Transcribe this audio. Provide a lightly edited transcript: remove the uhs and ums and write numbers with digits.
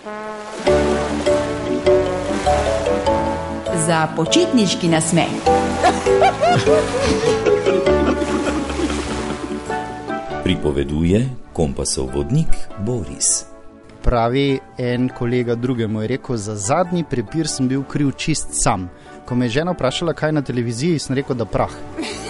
Za počitniški nasmeh. Pripoveduje kompasov vodnik Boris. Pravi en kolega drugemu je rekel, za zadnji prepir sem bil kriv čist sam. Ko me je žena vprašala, kaj na televiziji, sem rekel, da prah.